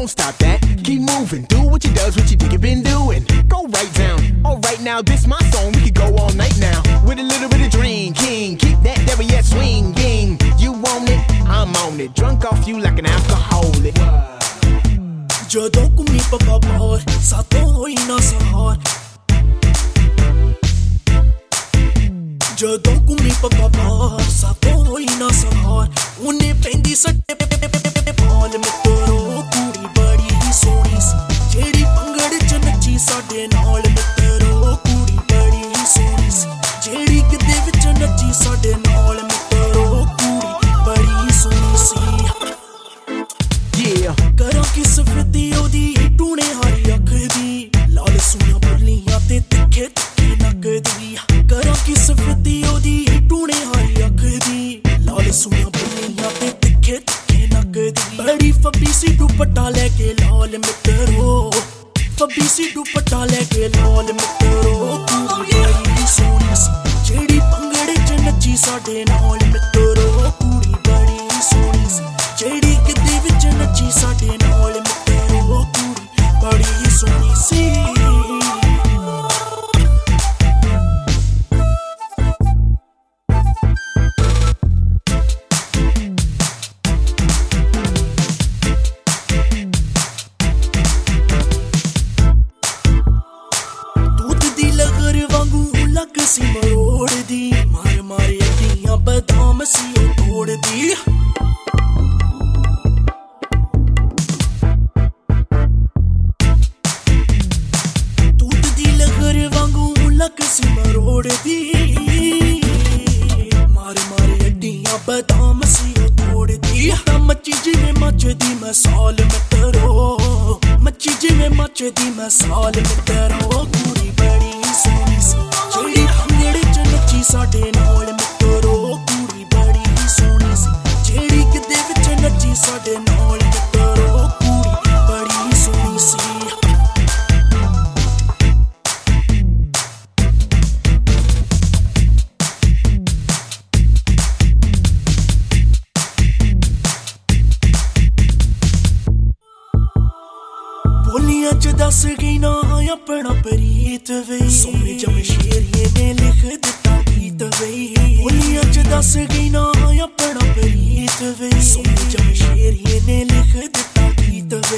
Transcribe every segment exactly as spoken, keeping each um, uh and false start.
don't stop that. Keep moving, do what you does, what you think you been doing. Go right down. Alright now, this my song, we could go all night now. With a little bit of drinking, keep that devil yet swinging. You want it, I'm on it. Drunk off you like an alcoholic. ਜਦੋਂ ਘੁੰਮੀ ਪੱਕਾ ਬਾਹਰ ਸਾਤੋਂ ਹੋਈ ਨਾ ਸਹਾਰ ਜਦੋਂ ਘੁੰਮੀ ਪੱਕਾ ਬਾਹਰ ਸਾਤੋਂ ਹੋਈ ਨਾ ਸਹਾਰ ਉਹਨੇ ਪੈਂਦੀ ਸੱਟੇ ਬਾਲ ਮਿੱਤਰੋ ਕੁੜੀ ਬੜੀ ਹੀ ਸੋਹਣੀ ਸੀ ਜਿਹੜੀ ਭੰਗੜੇ ਚ ਨੱਚੀ ਸਾਡੇ ਨਾਲ ਮਿੱਤਰੋ ਕੁੜੀ ਬੜੀ ਹੀ ਸੋਹਣੀ ਸੀ ਜਿਹੜੀ ਗਿੱਧੇ ਵਿੱਚ ਨੱਚੀ ਸਾਡੇ ਨਾਲ ਮਿੱਤਰੋ ਕੁੜੀ ਬੜੀ ਹੀ ਸੋਹਣੀ ਸੀ ਕਰਾਂ ਕਿਸ ਫਿੱਦੀ ਉਹਦੀ ਟੂਣੇ ਹਾਰੀ ਅੱਖ ਦੀ ਲਾਲ ਸੂਈਆਂ ਬੁੱਲੀਆਂ ਤੇ ਤਿੱਖੇ ਤਿੱਖੇ ਨੱਕ ਦੀ ਕਰਾਂ ਕਿਸ ਫਿੱਦੀ ਉਹਦੀ ਟੂਣੇ ਹਾਰੀ ਅੱਖ ਦੀ ਲਾਲ ਸੂਈਆਂ ਬੁੱਲੀਆਂ ਤੇ ਤਿੱਖੇ ਤਿੱਖੇ ਨੱਕ ਦੀ ਬੜੀ ਫੱਬੀ ਸੀ ਦੁਪੱਟਾ ਲੈ ਕੇ ਲਾਲ ਮਿੱਤਰੋ ਫੱਬੀ ਸੀ ਦੁਪੱਟਾ ਲੈ ਕੇ ਲਾਲ ਮਿੱਤਰੋ ਕੁੜੀ ਬੜੀ ਸੋਹਣੀ ਸੀ ਜਿਹੜੀ ਭੰਗੜੇ ਚ ਨੱਚੀ ਸਾਡੇ ਨਾਲ ਮਿੱਤਰੋ ਕੁੜੀ ਬੜੀ ਸੋਹਣੀ ਸੀ ਜਿਹੜੀ ਗਿੱਧੇ ਵਿੱਚ ਨੱਚੀ ਸਾਡੇ ਨਾਲ ਮਿੱਤਰੋ ਕੁੜੀ ਬੜੀ ਸੋਹਣੀ ਸੀ ਦੁੱਧ ਦੀ ਲਗਰ ਵਾਂਗੂ ਲੱਗ ਸੀ ਮਰੋੜਦੀ ਮਾਰ ਮਾਰੇ ਅੱਡੀਆਂ ਬਦਾਮ ਸੀ ਉਹ ਤੋੜਦੀ ਲੱਕ ਸੀ ਮਰੋੜਦੀ ਮਾਰ ਮਾਰੇ ਅੱਡੀਆਂ ਬਦਾਮ ਸੀ ਉਹ ਤੋੜਦੀ ਤਾਂ ਮੱਚੀ ਜਿਵੇਂ ਮੱਚਦੀ ਮਸਾਲ ਮਿੱਤਰੋ ਮੱਚੀ ਜਿਵੇਂ ਮੱਚਦੀ ਮਸਾਲ ਮਿੱਤਰੋ ਕੁੜੀ ਬੜੀ ਸੋਹਣੀ ਸੀ ਜਿਹੜੀ ਭੰਗੜੇ ਚ ਨੱਚੀ ਸਾਡੇ ਨਾਲ ਮਿੱਤਰੋ ਕੁੜੀ ਬੜੀ ਸੋਹਣੀ ਸੀ ਜਿਹੜੀ ਗਿੱਧੇ ਵਿੱਚ ਨੱਚੀ ਸਾਡੇ ਨਾਲ ਮਿੱਤਰੋ ਕੁੜੀ ਬੜੀ ਸੋਹਣੀ ਸੀ ਬੋਲੀਆਂ ਚ ਦੱਸ ਗਈ ਨਾ ਆਪਣਾ ਪ੍ਰੀਤ ਵੇ ਸੋਹਣੇ ਜਮਸ਼ੇਰੀਏ ਨੇ ਲਿਖ ਦਿੱਤਾ ਗੀਤ ਵੇ ਬੋਲੀਆਂ ਚ ਦੱਸ ਗਈ ਨਾ ਆਪਣਾ ਪ੍ਰੀਤ ਵੇ ਸੋਹਣੇ ਜਮਸ਼ੇਰੀਏ ਨੇ ਲਿਖ ਦਿੱਤਾ ਗੀਤ ਵੇ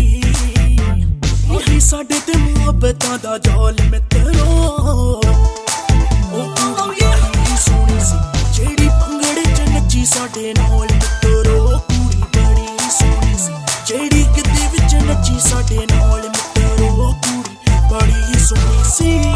ਉਹੀ ਸਾਡੇ ਤੇ ਮੁਹੱਬਤਾਂ ਦਾ ਜਾਲ ਮਿੱਤਰੋ ਉਹ ਕੁੜੀ ਬੜੀ ਸੋਹਣੀ ਸੀ ਜਿਹੜੀ ਭੰਗੜੇ ਚ ਨੱਚੀ ਸਾਡੇ ਨਾਲ ਮਿੱਤਰੋ ਕੁੜੀ ਬੜੀ ਸੋਹਣੀ ਸੀ ਜਿਹੜੀ ਗਿੱਧੇ ਵਿੱਚ ਨੱਚੀ ਸਾਡੇ ਨਾਲ ਮਿੱਤਰੋ ਕੁੜੀ ਬੜੀ ਸੋਹਣੀ ਸੀ